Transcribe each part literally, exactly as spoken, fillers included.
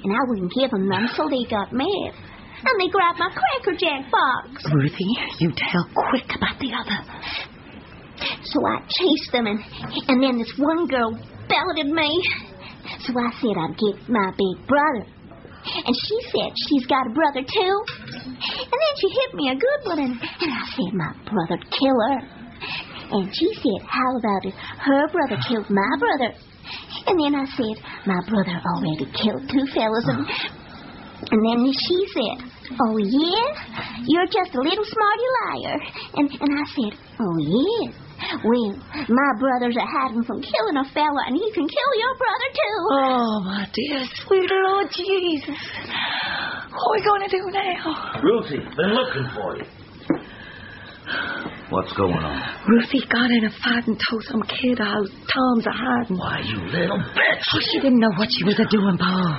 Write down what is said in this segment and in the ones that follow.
and I wouldn't give them none, so they got mad. And they grabbed my Cracker Jack box. Ruthie, you tell quick about the other. So I chased them, and, and then this one girl belted me. So I said I'd get my big brother. And she said she's got a brother, too. And then she hit me a good one, and, and I said my brother'd kill her. And she said, how about if her brother killed my brother? And then I said, my brother already killed two fellas. And, and then she said, oh, yeah? You're just a little smarty liar. And, and I said, oh, yeah. Well, my brothers are hiding from killing a fella, and he can kill your brother, too. Oh, my dear, sweet Lord Jesus. What are we going to do now? Ruthie, been looking for you. What's going on? Ruthie got in a fight and told some kid how Tom's a hiding. Why, you little bitch. Oh, she didn't know what she was a-doing, Paul.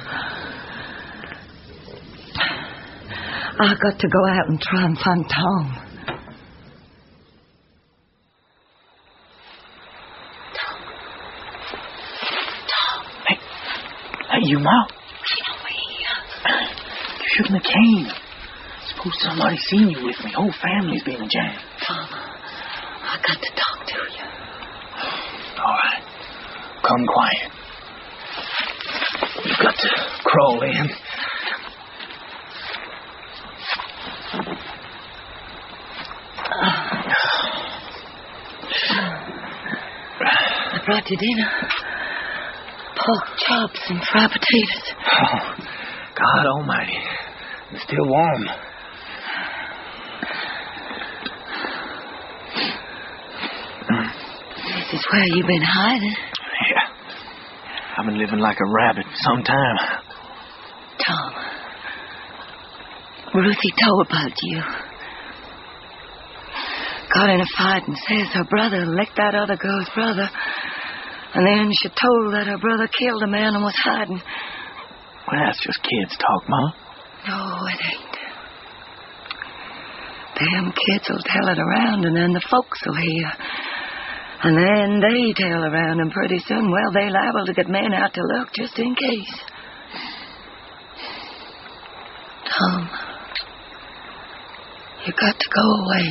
I got to go out and try and find Tom. Hey, you, Ma. You shouldn't have came. Suppose somebody's seen you with me. Whole family's been in jam. Tom, I got to talk to you. All right. Come quiet. You've got to crawl in. I brought you dinner. Pork chops and fried potatoes. Oh, God almighty. It's still warm. This is where you've been hiding. Yeah. I've been living like a rabbit some time. Tom, Ruthie told about you. Got in a fight and says her brother licked that other girl's brother. And then she told that her brother killed a man and was hiding. Well, that's just kids talk, Ma. No, it ain't. Them kids will tell it around, and then the folks will hear. And then they tell around, and pretty soon, well, they liable to get men out to look just in case. Tom, you got to go away.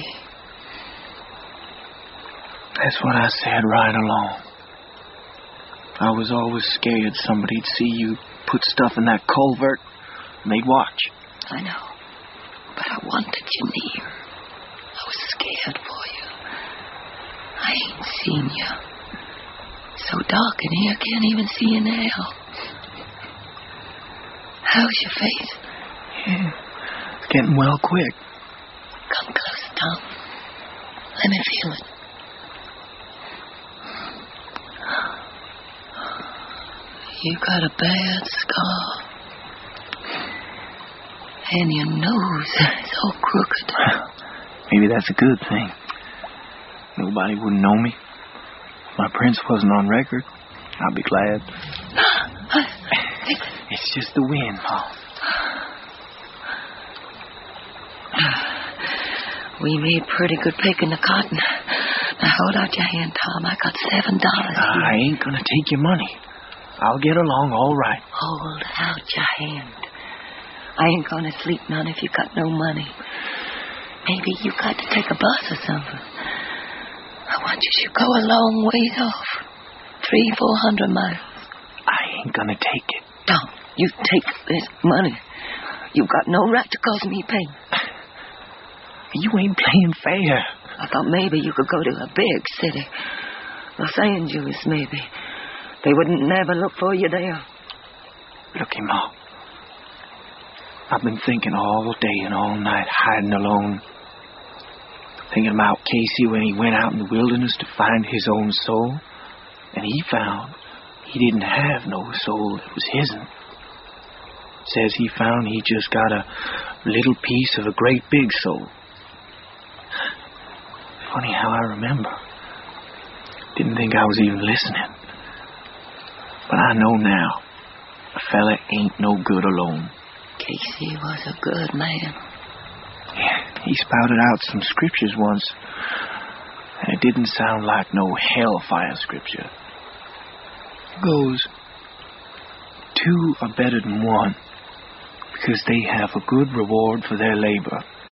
That's what I said right along. I was always scared somebody'd see you put stuff in that culvert and they'd watch. I know. But I wanted you near. I was scared for you. I ain't seen you. So dark in here, I can't even see you now. How's your face? Yeah, it's getting well quick. Come close, Tom. Let me feel it. You got a bad scar. And your nose is all crooked. Maybe that's a good thing. Nobody wouldn't know me. If my prince wasn't on record, I'd be glad. It's just the wind, Ma. We made pretty good picking the cotton. Now hold out your hand, Tom. I got seven dollars. I ain't gonna take your money. I'll get along all right. Hold out your hand. I ain't gonna sleep none if you got no money. Maybe you got to take a bus or something. I want you to go a long ways off. Three, four hundred miles. I ain't gonna take it. Don't. You take this money. You got no right to cause me pain. You ain't playing fair. I thought maybe you could go to a big city. Los Angeles, maybe. They wouldn't never look for you there. Looky, Ma. I've been thinking all day and all night, hiding alone. Thinking about Casey when he went out in the wilderness to find his own soul. And he found he didn't have no soul that was his'n. Says he found he just got a little piece of a great big soul. Funny how I remember. Didn't think I was even listening. But I know now, a fella ain't no good alone. Casey was a good man. Yeah, he spouted out some scriptures once, and it didn't sound like no hellfire scripture. It goes, two are better than one because they have a good reward for their labor.